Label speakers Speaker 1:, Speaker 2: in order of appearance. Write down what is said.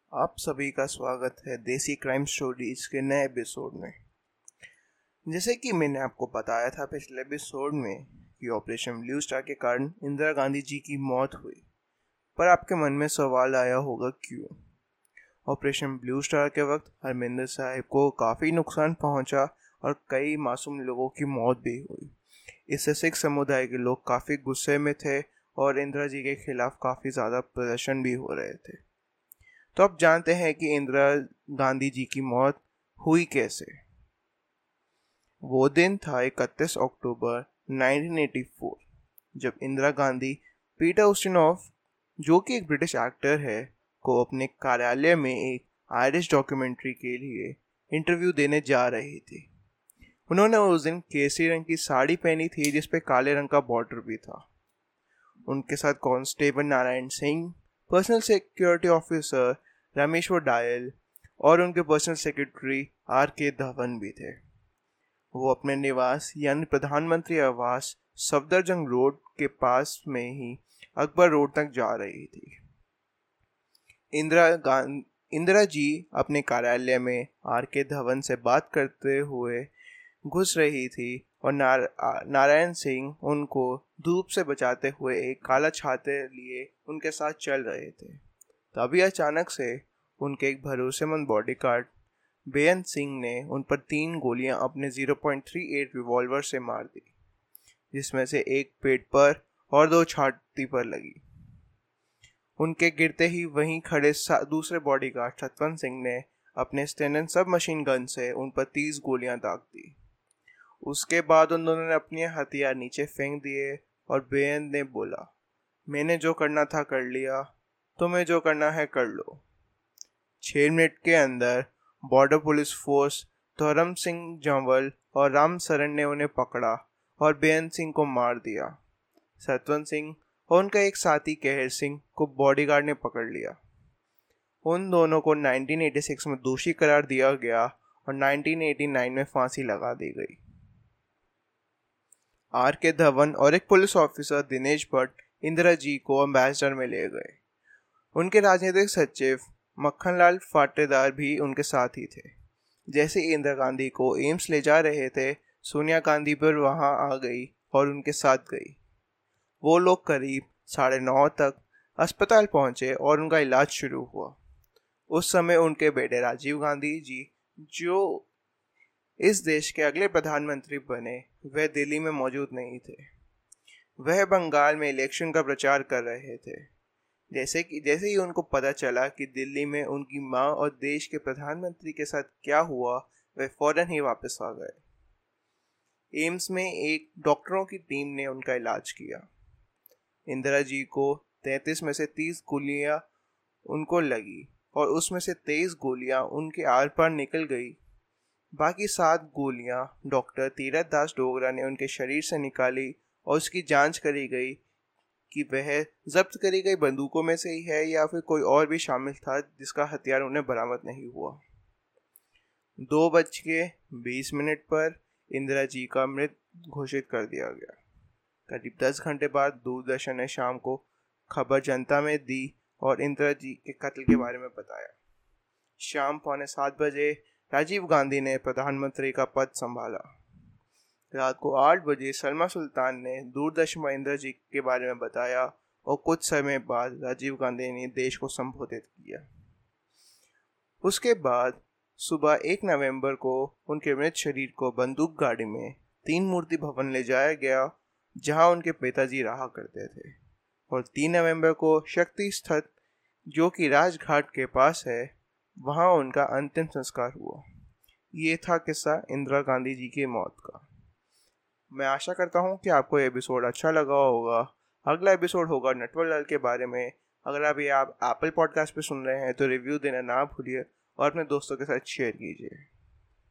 Speaker 1: आप सभी का स्वागत है देसी क्राइम स्टोरीज के नए एपिसोड में। जैसे कि मैंने आपको बताया था पिछले एपिसोड में कि ऑपरेशन ब्लू स्टार के कारण इंदिरा गांधी जी की मौत हुई, पर आपके मन में सवाल आया होगा क्यों। ऑपरेशन ब्लू स्टार के वक्त हरमिंदर साहब को काफ़ी नुकसान पहुंचा और कई मासूम लोगों की मौत भी हुई। इससे सिख समुदाय के लोग काफ़ी गुस्से में थे और इंदिरा जी के खिलाफ काफ़ी ज़्यादा प्रदर्शन भी हो रहे थे। तो अब जानते हैं कि इंदिरा गांधी जी की मौत हुई कैसे। वो दिन था 31 अक्टूबर 1984, जब इंदिरा गांधी पीटर उस्टिनोव, जो कि एक ब्रिटिश एक्टर है, को अपने कार्यालय में एक आयरिश डॉक्यूमेंट्री के लिए इंटरव्यू देने जा रही थी। उन्होंने उस दिन केसरी रंग की साड़ी पहनी थी जिस पे काले रंग का बॉर्डर भी था। उनके साथ constable Narayan Singh, personal security officer Rameshwar Dayal और उनके पर्सनल सेक्रेटरी R.K. धवन भी थे। वो अपने निवास यानी प्रधानमंत्री आवास सफदरजंग रोड के पास में ही अकबर रोड तक जा रही थी। इंदिरा जी अपने कार्यालय में R.K. धवन से बात करते हुए घुस रही थी और नारायण सिंह उनको धूप से बचाते हुए एक काला छाते लिए उनके साथ चल रहे थे। तभी अचानक से उनके एक भरोसेमंद बॉडीगार्ड बेअंत सिंह ने उन पर 3 गोलियां अपने 0.38 रिवॉल्वर से मार दी, जिसमें से एक पेट पर और 2 छाती पर लगी। उनके गिरते ही वहीं खड़े दूसरे बॉडीगार्ड सतवंत सिंह ने अपने स्टेनन सब मशीन गन से उन पर 30 गोलियां दाग दी। उसके बाद उन दोनों ने अपने हथियार नीचे फेंक दिए और बेअंत ने बोला, मैंने जो करना था कर लिया, तुम्हें जो करना है कर लो। 6 मिनट के अंदर बॉर्डर पुलिस फोर्स धर्म सिंह जंवल और राम सरन ने उन्हें पकड़ा और बेअंत सिंह को मार दिया। सतवंत सिंह और उनका एक साथी कहर सिंह को बॉडीगार्ड ने पकड़ लिया। उन दोनों को 1986 में दोषी करार दिया गया और 1989 में फांसी लगा दी गई। R.K. धवन और एक पुलिस ऑफिसर दिनेश भट्ट इंदिरा जी को एम्बेसडर में ले गए। उनके राजनीतिक सचिव मक्खनलाल फाटेदार भी उनके साथ ही थे। जैसे इंदिरा गांधी को एम्स ले जा रहे थे, सोनिया गांधी पर वहां आ गई और उनके साथ गई। वो लोग करीब 9:30 तक अस्पताल पहुंचे और उनका इलाज शुरू हुआ। उस समय उनके बेटे राजीव गांधी जी, जो इस देश के अगले प्रधानमंत्री बने, वह दिल्ली में मौजूद नहीं थे। वह बंगाल में इलेक्शन का प्रचार कर रहे थे। जैसे ही उनको पता चला कि दिल्ली में उनकी मां और देश के प्रधानमंत्री के साथ क्या हुआ, वे फौरन ही वापस आ गए। एम्स में एक डॉक्टरों की टीम ने उनका इलाज किया। इंदिरा जी को 33 में से 30 गोलियां उनको लगी और उसमें से 23 गोलियां उनके आर पार निकल गई। बाकी 7 गोलियां डॉक्टर तीरथ दास डोगरा ने उनके शरीर से निकाली और उसकी जांच करी गई कि वह जब्त करी गई बंदूकों में से ही है या फिर कोई और भी शामिल था जिसका हथियार उन्हें बरामद नहीं हुआ। 2:20 पर इंदिरा जी का मृत घोषित कर दिया गया। करीब 10 घंटे बाद दूरदर्शन ने शाम को खबर जनता में दी और इंदिरा जी के कत्ल के बारे में बताया। शाम 7:15 राजीव गांधी ने प्रधानमंत्री का पद संभाला। रात को 8 बजे सलमा सुल्तान ने दूरदर्शन पर इंदिरा जी के बारे में बताया और कुछ समय बाद राजीव गांधी ने देश को संबोधित किया। उसके बाद सुबह 1 नवंबर को उनके मृत शरीर को बंदूक गाड़ी में 3 मूर्ति भवन ले जाया गया, जहां उनके पिताजी रहा करते थे, और 3 नवंबर को शक्ति स्थल, जो कि राजघाट के पास है, वहां उनका अंतिम संस्कार हुआ। ये था किस्सा इंदिरा गांधी जी की मौत का। मैं आशा करता हूँ कि आपको ये एपिसोड अच्छा लगा होगा। अगला एपिसोड होगा नटवरलाल के बारे में। अगर आप एप्पल पॉडकास्ट पे सुन रहे हैं तो रिव्यू देना ना भूलिए और अपने दोस्तों के साथ शेयर कीजिए।